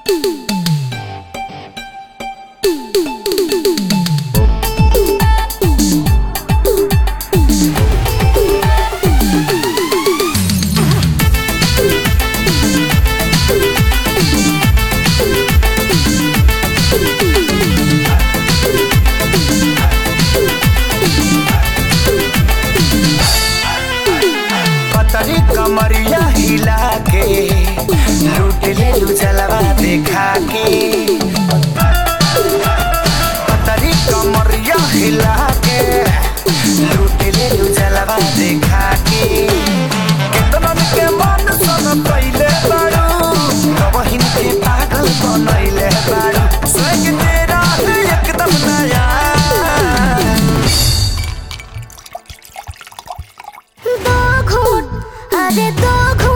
कमरिया हिला के लूट ले लू जलवा देखा के पतरी कमरिया हिला के लूट ले लू जलवा देखा के कितना के मन सन पहले बारू बहिन के पागल बनैले बारू स्वर्ग तेरा एकदम नया अरे दो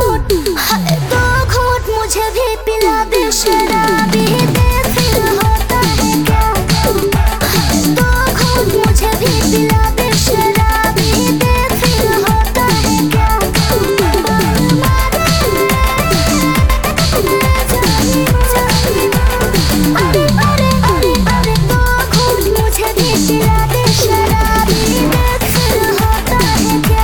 घूंट मुझे भी पिला दे शराबी दे फिर होता है क्या। दो घूंट मुझे भी पिला दे शराबी दे फिर होता है क्या। अरे दो घूंट मुझे भी पिला दे शराबी दे फिर होता है क्या।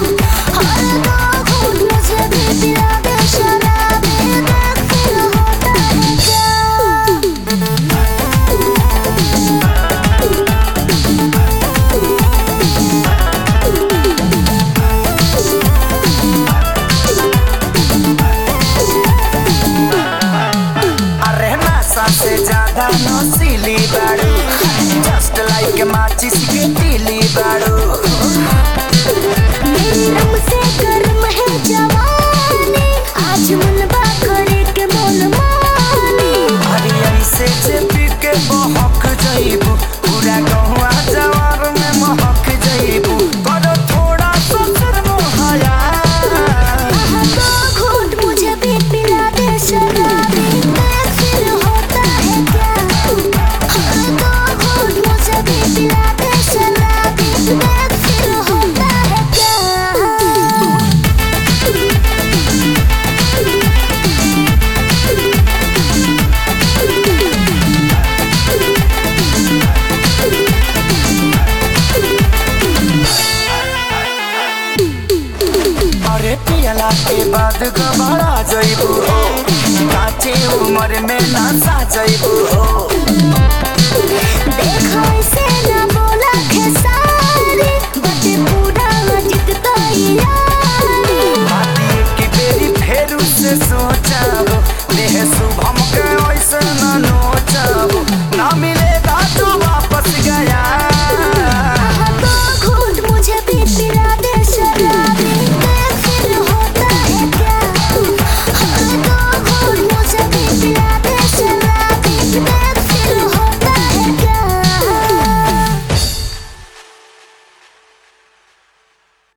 से ज्यादा नौसीली बारू जस्ट लाइक माचिस की तीली बारू मेरी रंग से गर्म है जवानी आज मनवा करे के मन मानी। अरे ऐसे चेपी के बहक जाइबू पूरा गहुआ जवार में महक जाइबू करो थोड़ा सा शर्म हया। दो घूंट मुझे भी पिला दे शराबी फिर होता है क्या। दो घूंट मुझे भी पिला दे शराबी फिर होता है क्या। अरे पियला के बाद गबड़ा जाइबू हो काचे उम्र में नासा जाइबू हो। देखो इसे ना बोला खेसारी बटे पूरा जित तो यारी। बाती की बेरी फेरू से सोचाबो देह शुभम के ऐसे न नोचाबो ना मिलेगा तो वापस गया।